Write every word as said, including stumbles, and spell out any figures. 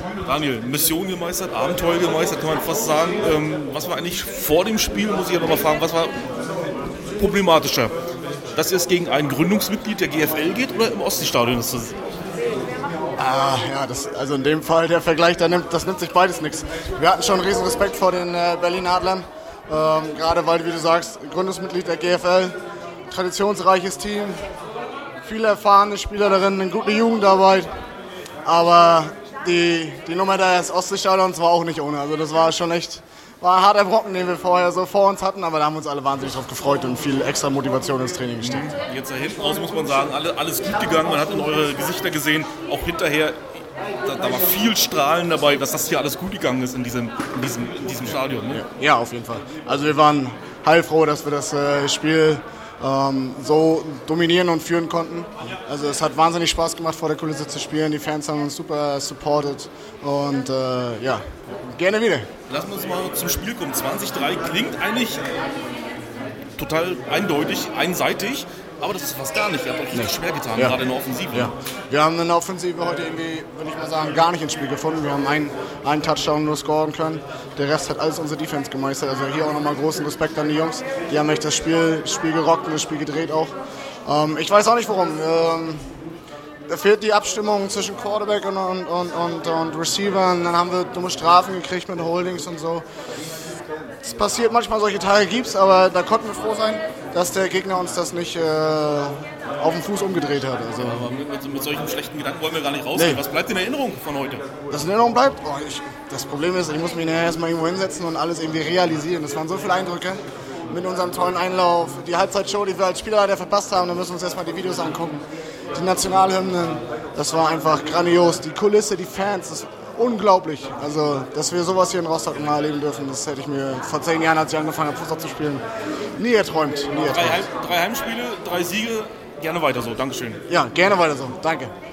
Daniel, Mission gemeistert, Abenteuer gemeistert, kann man fast sagen. Ähm, was war eigentlich vor dem Spiel, muss ich ja nochmal fragen, was war problematischer? Dass es gegen ein Gründungsmitglied der G F L geht oder im Ostseestadion ist das? Ah, ja, das, also in dem Fall der Vergleich, der nimmt, das nimmt sich beides nichts. Wir hatten schon riesen Respekt vor den äh, Berlin Adlern, ähm, gerade weil, wie du sagst, Gründungsmitglied der G F L, traditionsreiches Team, viele erfahrene Spieler darin, eine gute Jugendarbeit, aber die, die Nummer des Ostseestadions war auch nicht ohne, also das war schon echt, war ein harter Brocken, den wir vorher so vor uns hatten, aber da haben wir uns alle wahnsinnig drauf gefreut und viel extra Motivation ins Training gesteckt. Jetzt da hinten aus muss man sagen, alle, alles gut gegangen, man hat in eure Gesichter gesehen, auch hinterher, da, da war viel Strahlen dabei, dass das hier alles gut gegangen ist in diesem, in diesem, in diesem Stadion. Ne? Ja, auf jeden Fall. Also wir waren heilfroh, dass wir das äh, Spiel ähm, so dominieren und führen konnten. Also es hat wahnsinnig Spaß gemacht, vor der Kulisse zu spielen, die Fans haben uns super supported und äh, ja, gerne wieder. Lassen wir uns mal zum Spiel kommen. zwanzig drei klingt eigentlich total eindeutig, einseitig, aber das ist fast gar nicht. Ihr habt euch richtig schwer getan, ja. gerade in der Offensive. Ja. Wir haben in der Offensive heute irgendwie, würde ich mal sagen, gar nicht ins Spiel gefunden. Wir haben einen, einen Touchdown nur scoren können. Der Rest hat alles unsere Defense gemeistert. Also hier auch nochmal großen Respekt an die Jungs. Die haben echt das Spiel, Spiel gerockt und das Spiel gedreht auch. Ähm, ich weiß auch nicht warum. Ähm, Da fehlt die Abstimmung zwischen Quarterback und, und, und, und, und Receiver. Und dann haben wir dumme Strafen gekriegt mit Holdings und so. Es passiert manchmal, solche Tage gibt's, aber da konnten wir froh sein, dass der Gegner uns das nicht äh, auf den Fuß umgedreht hat. Also, aber mit, mit, mit solchen schlechten Gedanken wollen wir gar nicht rausgehen. Nee. Was bleibt in Erinnerung von heute? Was in Erinnerung bleibt? Oh, ich, das Problem ist, ich muss mich nachher erstmal irgendwo hinsetzen und alles irgendwie realisieren. Das waren so viele Eindrücke mit unserem tollen Einlauf. Die Halbzeitshow, die wir als Spieler verpasst haben, da müssen wir uns erstmal die Videos angucken. Die Nationalhymnen, das war einfach grandios. Die Kulisse, die Fans, das ist unglaublich. Also, dass wir sowas hier in Rostock mal erleben dürfen, das hätte ich mir vor zehn Jahren, als ich angefangen habe, Fußball zu spielen, nie erträumt. Nie erträumt. Drei, Heim, drei Heimspiele, drei Siege, gerne weiter so. Dankeschön. Ja, gerne weiter so. Danke.